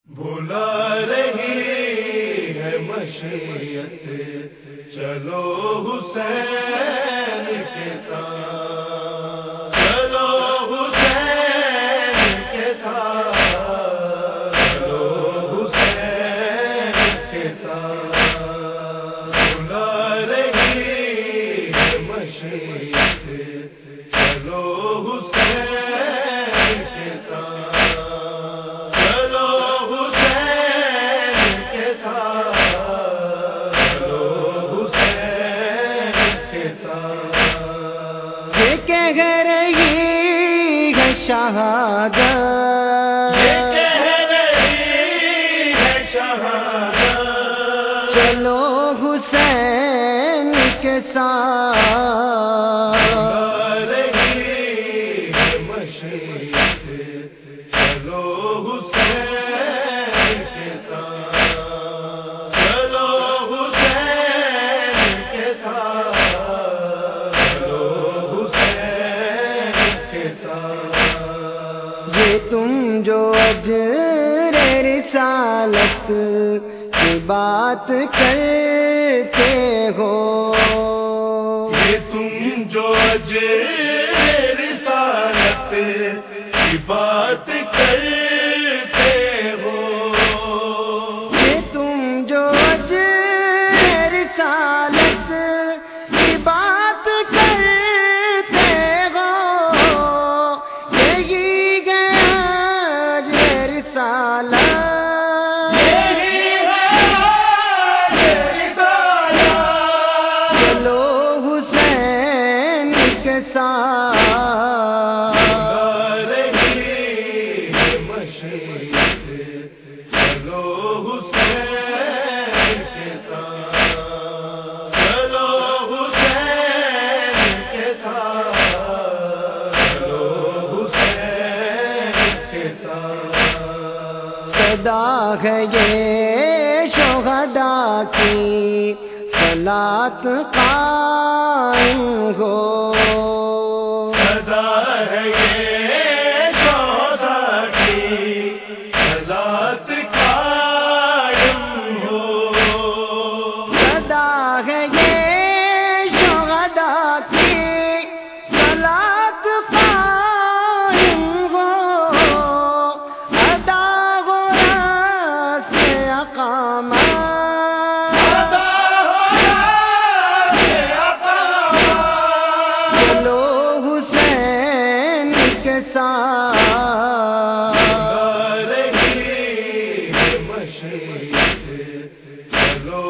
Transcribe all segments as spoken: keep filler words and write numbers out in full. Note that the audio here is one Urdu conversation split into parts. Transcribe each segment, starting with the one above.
بلا رہی ہے مشیت چلو حسین کے ساتھ، چلو حسین کے ساتھ، چلو حسین کے ساتھ، بلا رہی ہے مشیت چلو حسین کے ساتھ، کہہ رہی ہے شہادت، یہ کہہ رہی ہے شہادت، چلو حسین کے ساتھ، بلا رہی ہے مشیت چلو حسین کے ساتھ، چلو حسین کے ساتھ، یہ تم جو اجر رسالت کی بات کرتے ہو، یہ تم جو اجر رسالت کی بات کرتے ہو، یہ تم جو اجر رسالت کی بات کرتے ہو، یہی ہے اجر رسالت، یہی ہے رسالت، چلو حسین کے ساتھ، بلا رہی ہے مشیت چلو حسین کے ساتھ، چلو حسین کے ساتھ، چلو حسین کے ساتھ، صدا ہے یہ شہداء کی صلاۃ قائم ہو، صدا ہے یہ شہداء کی صلاۃ قائم ہو، صدا ہے یہ شہداء کی صلاۃ قائم ہو، ادا ہو رسم اقامت، چلو حسین کے ساتھ، بلا رہی ہے مشیت چلو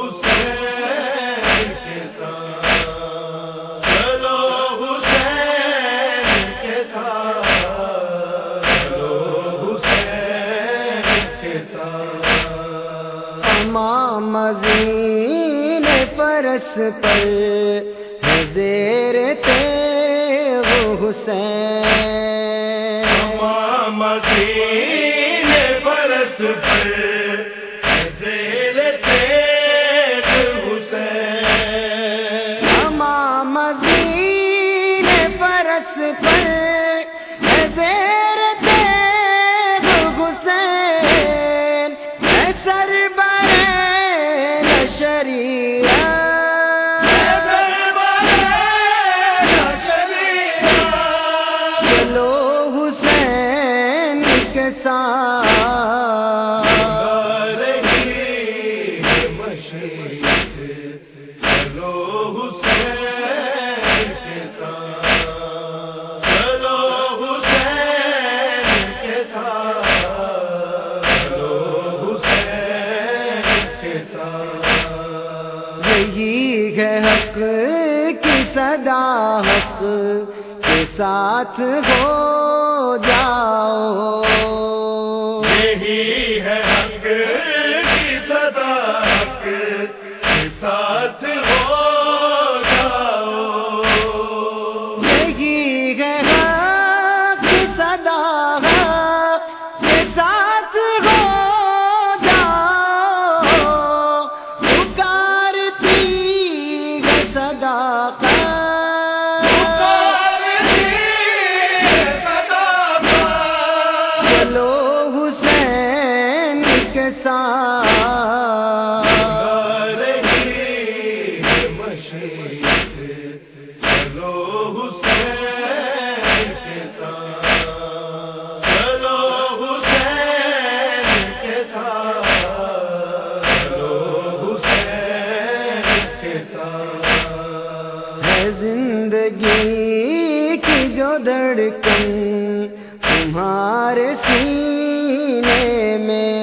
حسین کے ساتھ، چلو حسین کے ساتھ، چلو حسین کے ساتھ، امام زین فرس پر ہے زیر تیغ حسین، امام زین فرس پر زیر تیغ حسین، امام زین فرس پر ہے زیر تیغ حسین، ہے سربر شریعت، چلو حسین کے ساتھ، بلا رہی ہے مشیت چلو حسین کے ساتھ، چلو حسین کے ساتھ، چلو حسین کے ساتھ، یہی ہے حق کی صدا، حق کے ساتھ ہو جاؤ، یہی ہے حق کی صدا، حق کے ساتھ ہو جاؤ، یہی ہے حق کی صدا، حق کے ساتھ ہو جاؤ، پکارتی ہے صداقت، چلو حسین ساتھ چلو حسین کے ساتھ، چلو حسین کے ساتھ، چلو حسین کے ساتھ۔ ہے زندگی کی جو دھڑکن تمہارے سینے میں،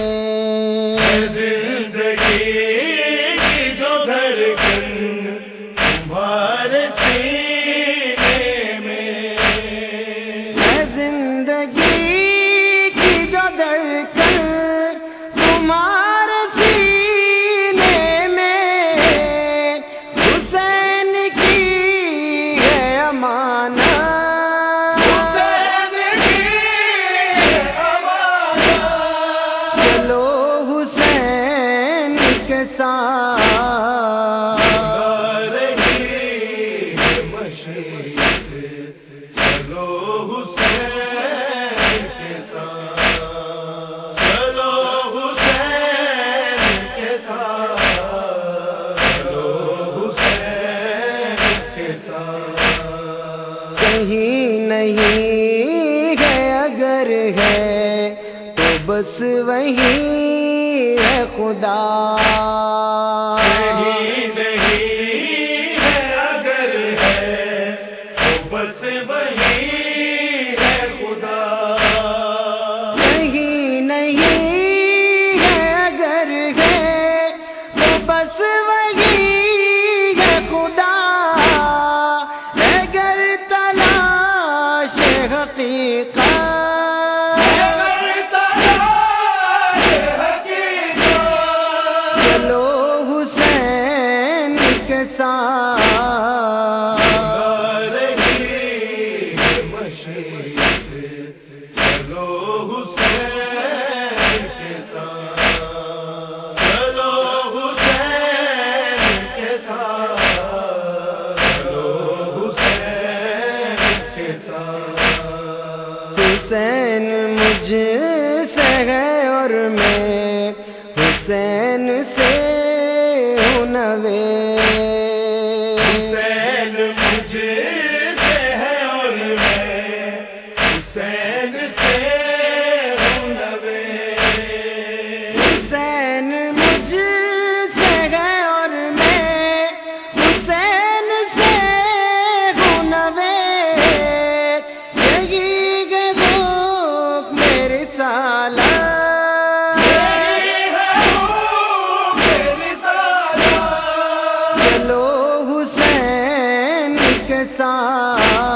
زندگی کی جو دھڑکن تمہارے سینے میں، ہے زندگی کی جو دھڑکن تمہارے سینے میں، حسین کی ہے امانت، چلو حسین کے ساتھ چلو حسین کے ساتھ، چلو حسین کے ساتھ، چلو حسین کے ساتھ۔ کہیں نہیں ہے اگر ہے تو بس وہی ہے خدا، نہیں نہیں ہے اگر ہے تو بس وہی ہے خدا، کہیں نہیں ہے اگر ہے تو بس وہی ہے خدا، اگر تلاش حقیقت چلو حسین کے ساتھ چلو حسین کے ساتھ، چلو حسین کے ساتھ، چلو حسین کے ساتھ۔ حسین مجھ سے ہے اور میں حسین سے ہوں نوے، حسین مجھے سے ہے اور میں حسین سے ہوں نوے، حسین مجھ سے ہے اور میں حسین سے ہوں نوے، یہی ہے وہ میری سالہ، چلو حسین کے ساتھ